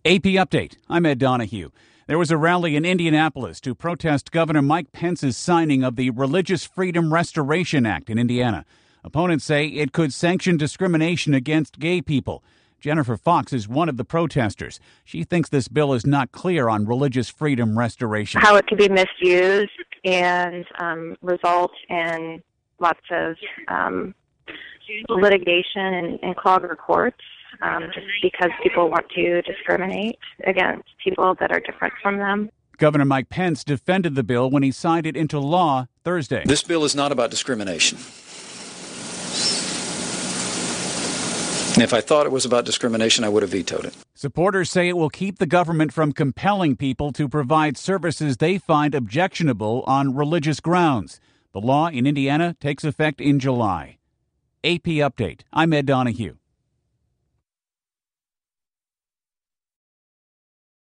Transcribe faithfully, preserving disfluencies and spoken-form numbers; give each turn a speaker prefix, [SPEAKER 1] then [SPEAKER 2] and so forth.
[SPEAKER 1] A P Update. I'm Ed Donahue. There was a rally in Indianapolis to protest Governor Mike Pence's signing of the Religious Freedom Restoration Act in Indiana. Opponents say it could sanction discrimination against gay people. Jennifer Fox is one of the protesters. She thinks this bill is not clear on religious freedom restoration.
[SPEAKER 2] How it could be misused and um, result in lots of um, litigation and, and clogger courts. Um, just because people want to discriminate against people that are different from them.
[SPEAKER 1] Governor Mike Pence defended the bill when he signed it into law Thursday.
[SPEAKER 3] This bill is not about discrimination. And if I thought it was about discrimination, I would have vetoed it.
[SPEAKER 1] Supporters say it will keep the government from compelling people to provide services they find objectionable on religious grounds. The law in Indiana takes effect in July. A P Update. I'm Ed Donahue.